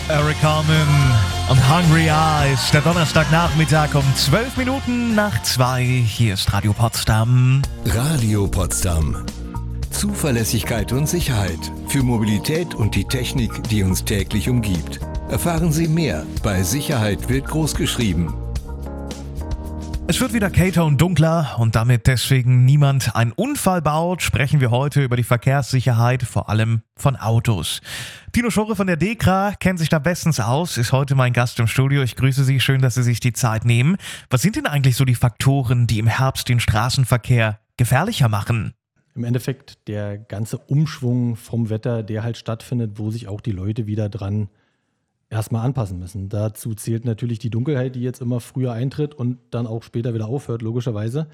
Eric Carmen und Hungry Eyes. Der Donnerstagnachmittag um 12 Minuten nach 2. Hier ist Radio Potsdam. Radio Potsdam. Zuverlässigkeit und Sicherheit für Mobilität und die Technik, die uns täglich umgibt. Erfahren Sie mehr bei Sicherheit wird großgeschrieben. Es wird wieder kälter und dunkler und damit deswegen niemand einen Unfall baut, sprechen wir heute über die Verkehrssicherheit, vor allem von Autos. Tino Schorre von der DEKRA kennt sich da bestens aus, ist heute mein Gast im Studio. Ich grüße Sie, schön, dass Sie sich die Zeit nehmen. Was sind denn eigentlich so die Faktoren, die im Herbst den Straßenverkehr gefährlicher machen? Im Endeffekt der ganze Umschwung vom Wetter, der halt stattfindet, wo sich auch die Leute wieder dran erstmal anpassen müssen. Dazu zählt natürlich die Dunkelheit, die jetzt immer früher eintritt und dann auch später wieder aufhört, logischerweise.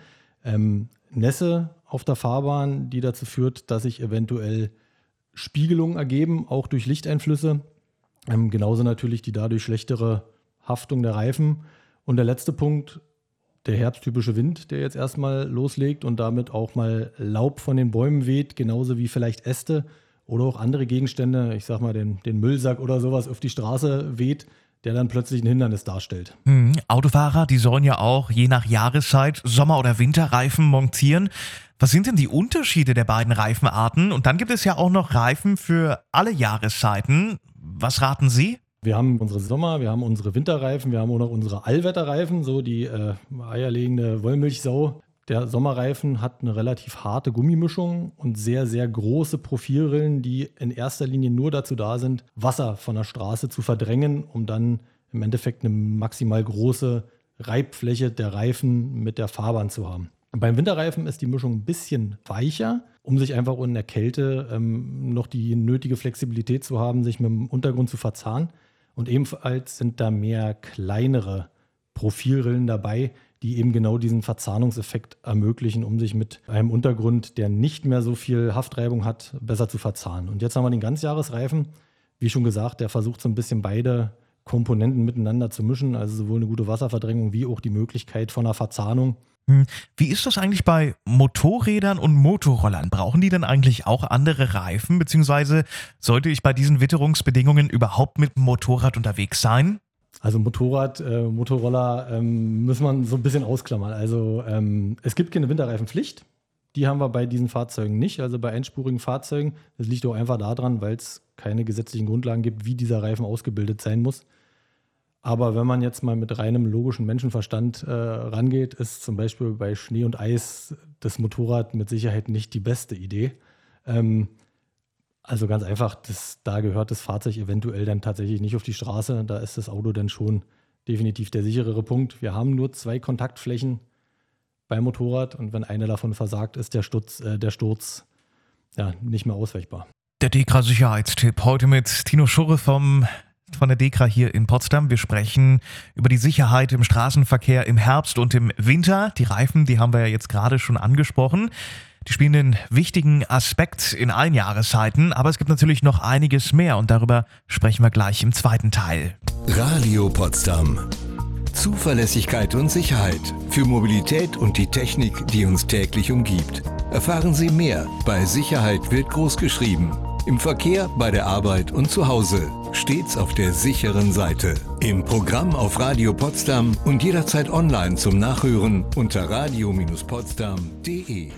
Nässe auf der Fahrbahn, die dazu führt, dass sich eventuell Spiegelungen ergeben, auch durch Lichteinflüsse. Genauso natürlich die dadurch schlechtere Haftung der Reifen. Und der letzte Punkt, der herbsttypische Wind, der jetzt erstmal loslegt und damit auch mal Laub von den Bäumen weht, genauso wie vielleicht Äste oder auch andere Gegenstände, ich sag mal den Müllsack oder sowas auf die Straße weht, der dann plötzlich ein Hindernis darstellt. Autofahrer, die sollen ja auch je nach Jahreszeit Sommer- oder Winterreifen montieren. Was sind denn die Unterschiede der beiden Reifenarten? Und dann gibt es ja auch noch Reifen für alle Jahreszeiten. Was raten Sie? Wir haben unsere Sommer-, wir haben unsere Winterreifen, wir haben auch noch unsere Allwetterreifen, so die eierlegende Wollmilchsau. Der Sommerreifen hat eine relativ harte Gummimischung und sehr, sehr große Profilrillen, die in erster Linie nur dazu da sind, Wasser von der Straße zu verdrängen, um dann im Endeffekt eine maximal große Reibfläche der Reifen mit der Fahrbahn zu haben. Beim Winterreifen ist die Mischung ein bisschen weicher, um sich einfach in der Kälte noch die nötige Flexibilität zu haben, sich mit dem Untergrund zu verzahnen. Und ebenfalls sind da mehr kleinere Profilrillen dabei, die eben genau diesen Verzahnungseffekt ermöglichen, um sich mit einem Untergrund, der nicht mehr so viel Haftreibung hat, besser zu verzahnen. Und jetzt haben wir den Ganzjahresreifen. Wie schon gesagt, der versucht so ein bisschen beide Komponenten miteinander zu mischen, also sowohl eine gute Wasserverdrängung wie auch die Möglichkeit von einer Verzahnung. Wie ist das eigentlich bei Motorrädern und Motorrollern? Brauchen die denn eigentlich auch andere Reifen? Beziehungsweise sollte ich bei diesen Witterungsbedingungen überhaupt mit dem Motorrad unterwegs sein? Also Motorroller muss man so ein bisschen ausklammern. Also es gibt keine Winterreifenpflicht. Die haben wir bei diesen Fahrzeugen nicht, also bei einspurigen Fahrzeugen. Das liegt auch einfach daran, weil es keine gesetzlichen Grundlagen gibt, wie dieser Reifen ausgebildet sein muss. Aber wenn man jetzt mal mit reinem logischen Menschenverstand rangeht, ist zum Beispiel bei Schnee und Eis das Motorrad mit Sicherheit nicht die beste Idee. Also ganz einfach, da gehört das Fahrzeug eventuell dann tatsächlich nicht auf die Straße. Da ist das Auto dann schon definitiv der sicherere Punkt. Wir haben nur 2 Kontaktflächen beim Motorrad und wenn eine davon versagt, ist der Sturz ja nicht mehr ausweichbar. Der DEKRA-Sicherheitstipp heute mit Tino Schorre von der DEKRA hier in Potsdam. Wir sprechen über die Sicherheit im Straßenverkehr im Herbst und im Winter. Die Reifen, die haben wir ja jetzt gerade schon angesprochen. Die spielen einen wichtigen Aspekt in allen Jahreszeiten, aber es gibt natürlich noch einiges mehr und darüber sprechen wir gleich im zweiten Teil. Radio Potsdam. Zuverlässigkeit und Sicherheit für Mobilität und die Technik, die uns täglich umgibt. Erfahren Sie mehr bei Sicherheit wird großgeschrieben. Im Verkehr, bei der Arbeit und zu Hause. Stets auf der sicheren Seite. Im Programm auf Radio Potsdam und jederzeit online zum Nachhören unter radio-potsdam.de.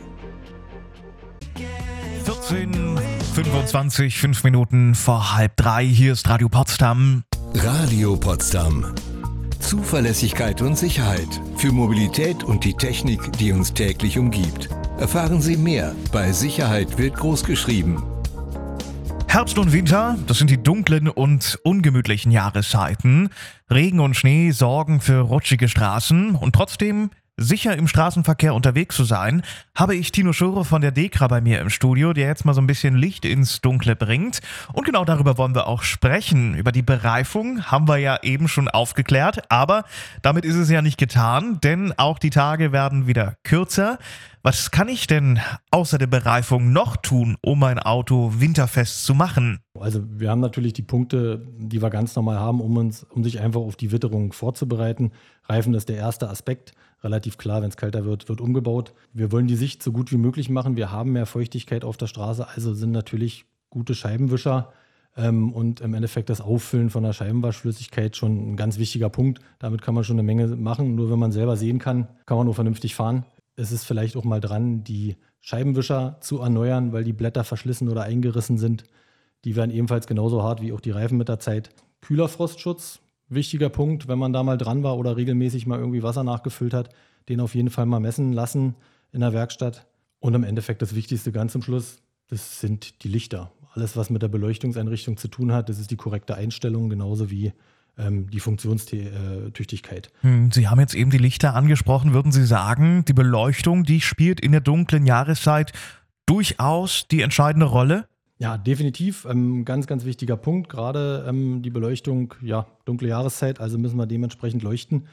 14:25, 5 Minuten vor 2:30. Hier ist Radio Potsdam. Radio Potsdam. Zuverlässigkeit und Sicherheit für Mobilität und die Technik, die uns täglich umgibt. Erfahren Sie mehr bei Sicherheit wird großgeschrieben. Herbst und Winter, das sind die dunklen und ungemütlichen Jahreszeiten. Regen und Schnee sorgen für rutschige Straßen und trotzdem sicher im Straßenverkehr unterwegs zu sein, habe ich Tino Schorre von der DEKRA bei mir im Studio, der jetzt mal so ein bisschen Licht ins Dunkle bringt. Und genau darüber wollen wir auch sprechen. Über die Bereifung haben wir ja eben schon aufgeklärt, aber damit ist es ja nicht getan, denn auch die Tage werden wieder kürzer. Was kann ich denn außer der Bereifung noch tun, um mein Auto winterfest zu machen? Also wir haben natürlich die Punkte, die wir ganz normal haben, um sich einfach auf die Witterung vorzubereiten. Reifen ist der erste Aspekt. Relativ klar, wenn es kälter wird, wird umgebaut. Wir wollen die Sicht so gut wie möglich machen. Wir haben mehr Feuchtigkeit auf der Straße, also sind natürlich gute Scheibenwischer Und im Endeffekt das Auffüllen von der Scheibenwaschflüssigkeit schon ein ganz wichtiger Punkt. Damit kann man schon eine Menge machen. Nur wenn man selber sehen kann man nur vernünftig fahren. Es ist vielleicht auch mal dran, die Scheibenwischer zu erneuern, weil die Blätter verschlissen oder eingerissen sind. Die werden ebenfalls genauso hart wie auch die Reifen mit der Zeit. Kühlerfrostschutz, wichtiger Punkt, wenn man da mal dran war oder regelmäßig mal irgendwie Wasser nachgefüllt hat, den auf jeden Fall mal messen lassen in der Werkstatt. Und im Endeffekt das Wichtigste ganz zum Schluss, das sind die Lichter. Alles, was mit der Beleuchtungseinrichtung zu tun hat, das ist die korrekte Einstellung, genauso wie die Funktionstüchtigkeit. Sie haben jetzt eben die Lichter angesprochen. Würden Sie sagen, die Beleuchtung, die spielt in der dunklen Jahreszeit durchaus die entscheidende Rolle? Ja, definitiv. Ganz, ganz wichtiger Punkt. Gerade die Beleuchtung, ja, dunkle Jahreszeit, also müssen wir dementsprechend leuchten.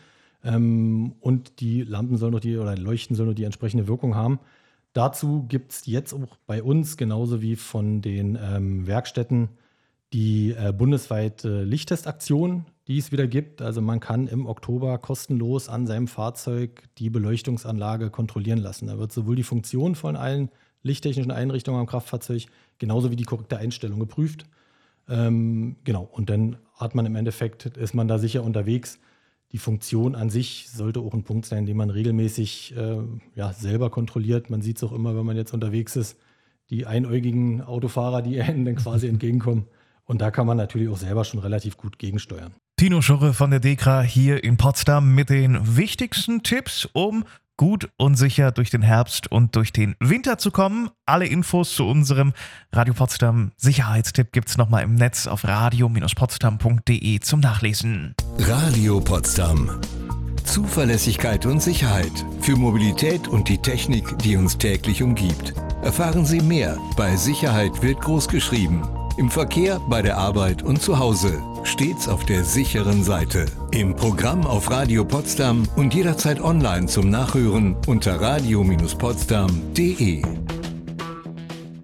Und die Lampen Leuchten sollen nur die entsprechende Wirkung haben. Dazu gibt es jetzt auch bei uns, genauso wie von den Werkstätten, die bundesweite Lichttestaktion, die es wieder gibt. Also man kann im Oktober kostenlos an seinem Fahrzeug die Beleuchtungsanlage kontrollieren lassen. Da wird sowohl die Funktion von allen lichttechnischen Einrichtungen am Kraftfahrzeug, genauso wie die korrekte Einstellung geprüft. Genau, und dann hat man im Endeffekt, ist man da sicher unterwegs. Die Funktion an sich sollte auch ein Punkt sein, den man regelmäßig selber kontrolliert. Man sieht es auch immer, wenn man jetzt unterwegs ist, die einäugigen Autofahrer, die einem dann quasi entgegenkommen. Und da kann man natürlich auch selber schon relativ gut gegensteuern. Tino Schurre von der DEKRA hier in Potsdam mit den wichtigsten Tipps, um gut und sicher durch den Herbst und durch den Winter zu kommen. Alle Infos zu unserem Radio Potsdam Sicherheitstipp gibt's nochmal im Netz auf radio-potsdam.de zum Nachlesen. Radio Potsdam. Zuverlässigkeit und Sicherheit für Mobilität und die Technik, die uns täglich umgibt. Erfahren Sie mehr bei Sicherheit wird groß geschrieben. Im Verkehr, bei der Arbeit und zu Hause. Stets auf der sicheren Seite. Im Programm auf Radio Potsdam und jederzeit online zum Nachhören unter radio-potsdam.de.